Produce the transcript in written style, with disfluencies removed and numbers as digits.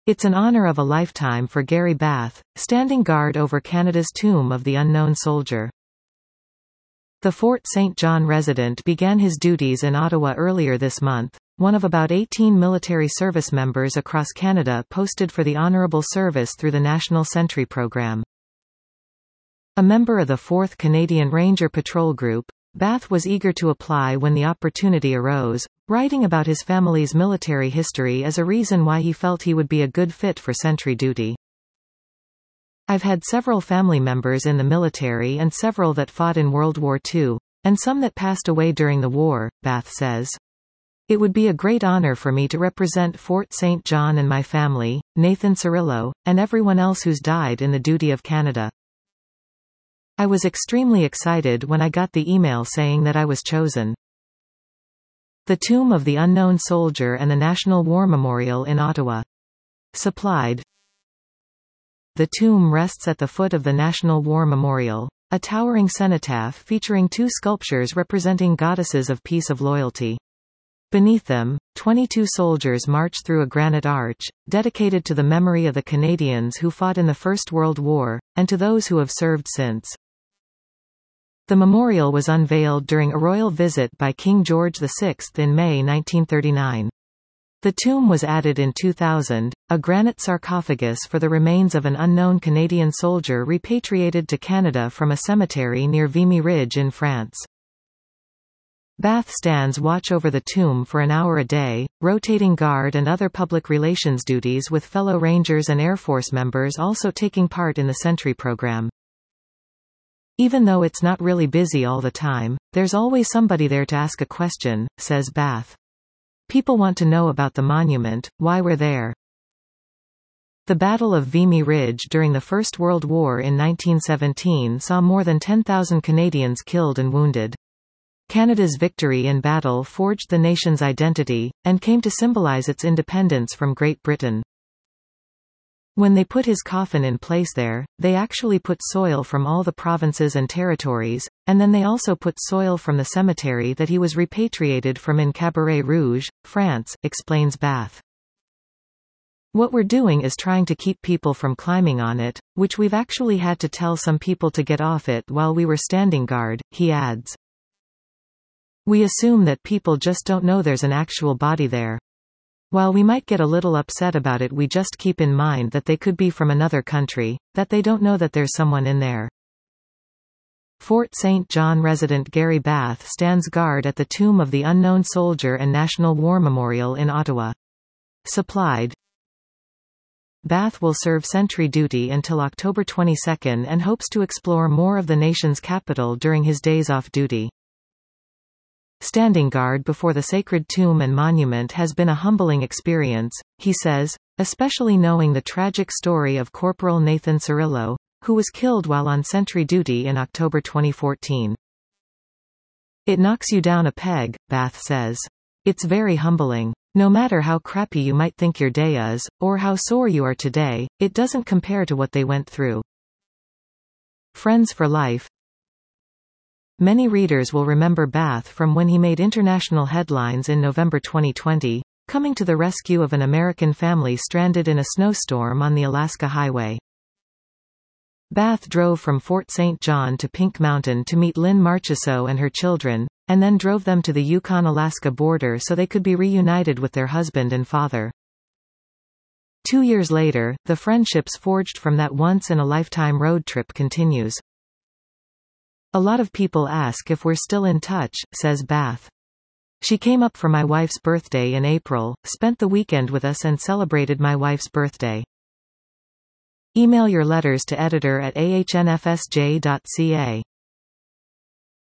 It's an honor of a lifetime for Gary Bath, standing guard over Canada's Tomb of the Unknown Soldier. The Fort St. John resident began his duties in Ottawa earlier this month, one of about 18 military service members across Canada posted for the honourable service through the National Sentry Program. A member of the 4th Canadian Ranger Patrol Group, Bath was eager to apply when the opportunity arose, writing about his family's military history as a reason why he felt he would be a good fit for sentry duty. "I've had several family members in the military and several that fought in World War II, and some that passed away during the war," Bath says. "It would be a great honor for me to represent Fort St. John and my family, Nathan Cirillo, and everyone else who's died in the duty of Canada. I was extremely excited when I got the email saying that I was chosen." The Tomb of the Unknown Soldier and the National War Memorial in Ottawa. Supplied. The tomb rests at the foot of the National War Memorial, a towering cenotaph featuring 2 sculptures representing goddesses of peace of loyalty. Beneath them, 22 soldiers march through a granite arch, dedicated to the memory of the Canadians who fought in the First World War, and to those who have served since. The memorial was unveiled during a royal visit by King George VI in May 1939. The tomb was added in 2000, a granite sarcophagus for the remains of an unknown Canadian soldier repatriated to Canada from a cemetery near Vimy Ridge in France. Bath stands watch over the tomb for an hour a day, rotating guard and other public relations duties with fellow Rangers and Air Force members also taking part in the Sentry program. "Even though it's not really busy all the time, there's always somebody there to ask a question," says Bath. "People want to know about the monument, why we're there." The Battle of Vimy Ridge during the First World War in 1917 saw more than 10,000 Canadians killed and wounded. Canada's victory in battle forged the nation's identity, and came to symbolize its independence from Great Britain. When they put his coffin in place there, they actually put soil from all the provinces and territories, and then they also put soil from the cemetery that he was repatriated from in Cabaret Rouge, France, explains Bath. "What we're doing is trying to keep people from climbing on it, which we've actually had to tell some people to get off it while we were standing guard," he adds. "We assume that people just don't know there's an actual body there. While we might get a little upset about it, we just keep in mind that they could be from another country, that they don't know that there's someone in there." Fort St. John resident Gary Bath stands guard at the Tomb of the Unknown Soldier and National War Memorial in Ottawa. Supplied. Bath will serve sentry duty until October 22 and hopes to explore more of the nation's capital during his days off duty. "Standing guard before the sacred tomb and monument has been a humbling experience," he says, especially knowing the tragic story of Corporal Nathan Cirillo, who was killed while on sentry duty in October 2014. "It knocks you down a peg," Bath says. "It's very humbling. No matter how crappy you might think your day is, or how sore you are today, it doesn't compare to what they went through." Friends for life. Many readers will remember Bath from when he made international headlines in November 2020, coming to the rescue of an American family stranded in a snowstorm on the Alaska Highway. Bath drove from Fort St. John to Pink Mountain to meet Lynn Marchessault and her children, and then drove them to the Yukon-Alaska border so they could be reunited with their husband and father. 2 years later, the friendships forged from that once-in-a-lifetime road trip continues. "A lot of people ask if we're still in touch," says Bath. "She came up for my wife's birthday in April, spent the weekend with us and celebrated my wife's birthday." Email your letters to editor@ahnfsj.ca.